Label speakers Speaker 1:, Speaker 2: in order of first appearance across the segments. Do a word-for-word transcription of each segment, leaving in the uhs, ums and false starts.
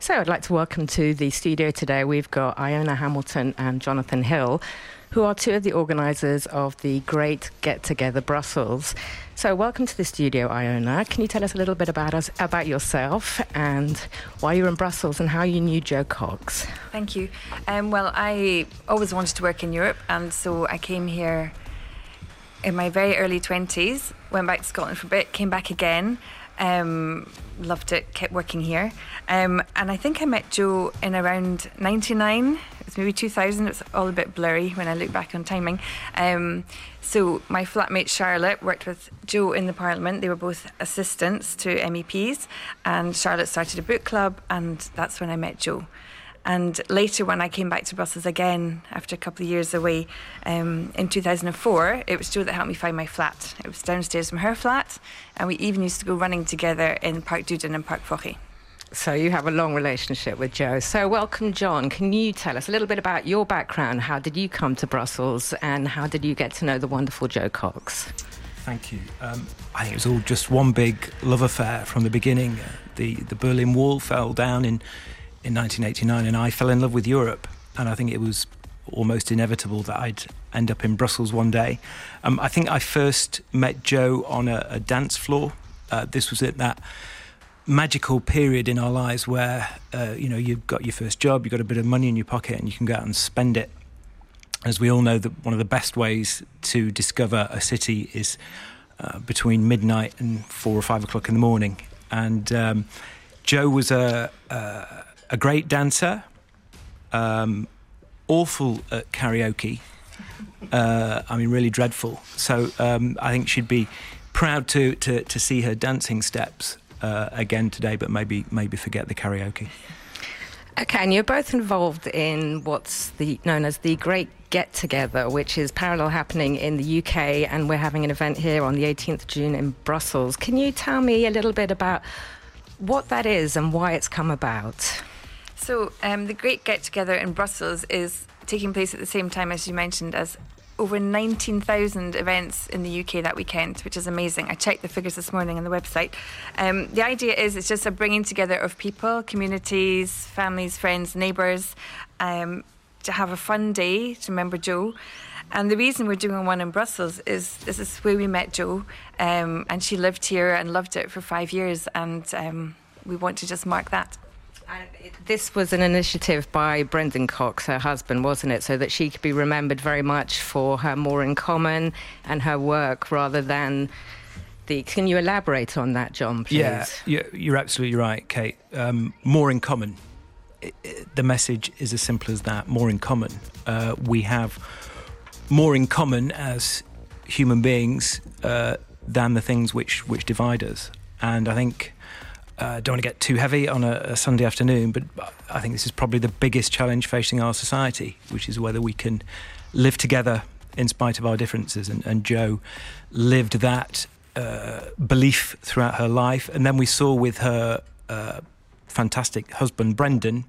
Speaker 1: So I'd like to welcome to the studio today, we've got Iona Hamilton and Jonathan Hill, who are two of the organisers of the Great Get Together Brussels. So welcome to the studio, Iona. Can you tell us a little bit about us, about yourself and why you're in Brussels and how you knew Jo Cox?
Speaker 2: Thank you. Um, well, I always wanted to work in Europe, and so I came here in my very early twenties, went back to Scotland for a bit, came back again. Um, loved it, kept working here. Um, and I think I met Jo in around ninety-nine, it was maybe two thousand, it's all a bit blurry when I look back on timing. Um, so my flatmate Charlotte worked with Jo in the Parliament. They were both assistants to M E Ps, and Charlotte started a book club, and that's when I met Jo. And later, when I came back to Brussels again after a couple of years away um, in two thousand four, it was Jo that helped me find my flat. It was downstairs from her flat, and we even used to go running together in Park Duden and Park Fochy.
Speaker 1: So you have a long relationship with Jo. So welcome, John. Can you tell us a little bit about your background? How did you come to Brussels, and how did you get to know the wonderful Jo Cox?
Speaker 3: Thank you. Um, I think it was all just one big love affair from the beginning. Uh, the, the Berlin Wall fell down in... in nineteen eighty-nine, and I fell in love with Europe, and I think it was almost inevitable that I'd end up in Brussels one day. Um, I think I first met Jo on a, a dance floor. Uh, this was at that magical period in our lives where uh, you know, you've got your first job, you've got a bit of money in your pocket, and you can go out and spend it. As we all know, that one of the best ways to discover a city is uh, between midnight and four or five o'clock in the morning. And um, Jo was a, a A great dancer, um, awful at karaoke. Uh, I mean, really dreadful. So um, I think she'd be proud to to, to see her dancing steps uh, again today, but maybe maybe forget the karaoke.
Speaker 1: Okay, and you're both involved in what's the known as the Great Get Together, which is parallel happening in the U K, and we're having an event here on the eighteenth of June in Brussels. Can you tell me a little bit about what that is and why it's come about?
Speaker 2: So um, the Great Get Together in Brussels is taking place at the same time, as you mentioned, as over nineteen thousand events in the U K that weekend, which is amazing. I checked the figures this morning on the website. Um, the idea is it's just a bringing together of people, communities, families, friends, neighbours, um, to have a fun day to remember Jo. And the reason we're doing one in Brussels is this is where we met Jo, um, and she lived here and loved it for five years, and um, we want to just mark that.
Speaker 1: And it, this was an initiative by Brendan Cox, her husband, wasn't it? So that she could be remembered very much for her More in Common and her work rather than the... Can you elaborate on that, John, please?
Speaker 3: Yeah, you're, you're absolutely right, Kate. Um, more in common. It, it, the message is as simple as that, more in common. Uh, we have more in common as human beings uh, than the things which, which divide us. And I think... I uh, don't want to get too heavy on a, a Sunday afternoon, but I think this is probably the biggest challenge facing our society, which is whether we can live together in spite of our differences. And, and Jo lived that uh, belief throughout her life. And then we saw with her uh, fantastic husband, Brendan,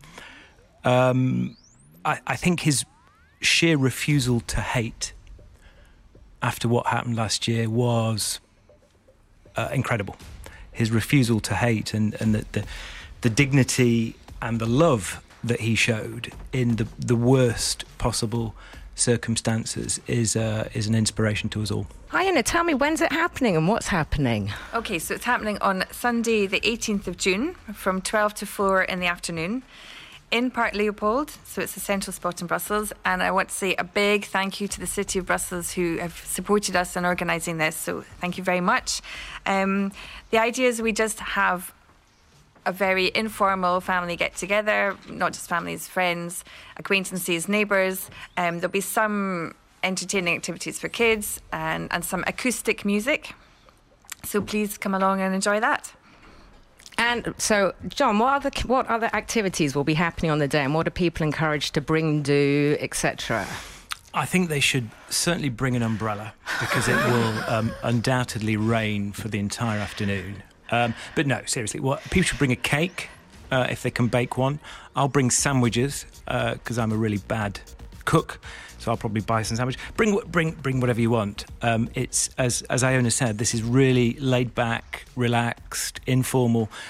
Speaker 3: um, I, I think his sheer refusal to hate after what happened last year was uh, incredible. His refusal to hate and, and the, the the dignity and the love that he showed in the, the worst possible circumstances is uh, is an inspiration to us all.
Speaker 1: Iona, tell me, when's it happening and what's happening?
Speaker 2: Okay, so it's happening on Sunday the eighteenth of June from twelve to four in the afternoon in Park Leopold, so it's a central spot in Brussels. And I want to say a big thank you to the City of Brussels who have supported us in organising this, so thank you very much. Um, the idea is we just have a very informal family get-together, not just families, friends, acquaintances, neighbours. Um, there'll be some entertaining activities for kids and, and some acoustic music, so please come along and enjoy that.
Speaker 1: And so, John, what other what other activities will be happening on the day, and what are people encouraged to bring, do, et cetera?
Speaker 3: I think they should certainly bring an umbrella because it will um, undoubtedly rain for the entire afternoon. Um, but no, seriously, what people should bring a cake uh, if they can bake one. I'll bring sandwiches because uh, I'm a really bad cook, so I'll probably buy some sandwiches. Bring bring bring whatever you want. Um, it's as as Iona said, this is really laid back, relaxed, informal.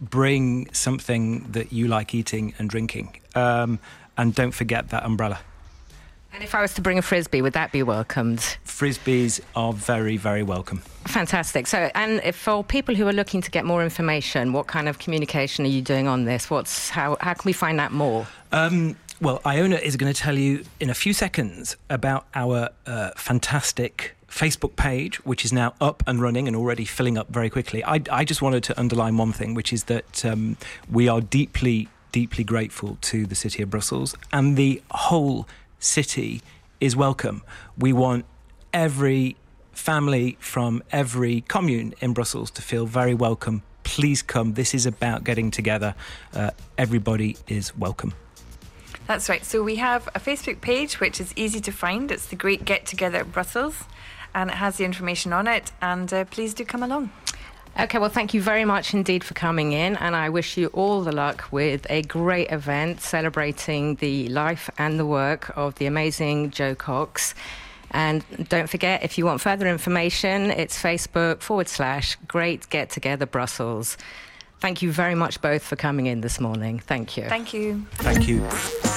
Speaker 3: bring something that you like eating and drinking. Um, and don't forget that umbrella.
Speaker 1: And if I was to bring a Frisbee, would that be welcomed?
Speaker 3: Frisbees are very, very welcome.
Speaker 1: Fantastic. So, and if for people who are looking to get more information, what kind of communication are you doing on this? What's how, how can we find out more?
Speaker 3: Um, well, Iona is going to tell you in a few seconds about our uh, fantastic Facebook page, which is now up and running and already filling up very quickly. I, I just wanted to underline one thing, which is that um, we are deeply, deeply grateful to the City of Brussels, and the whole city is welcome. We want every family from every commune in Brussels to feel very welcome. Please come. This is about getting together. Uh, everybody is welcome.
Speaker 2: That's right. So we have a Facebook page which is easy to find. It's the Great Get Together at Brussels, and it has the information on it. And uh, please do come along.
Speaker 1: Okay, well, thank you very much indeed for coming in, and I wish you all the luck with a great event celebrating the life and the work of the amazing Jo Cox. And don't forget, if you want further information, it's Facebook forward slash Great Get Together Brussels. Thank you very much both for coming in this morning. Thank you.
Speaker 2: Thank you.
Speaker 3: Thank you.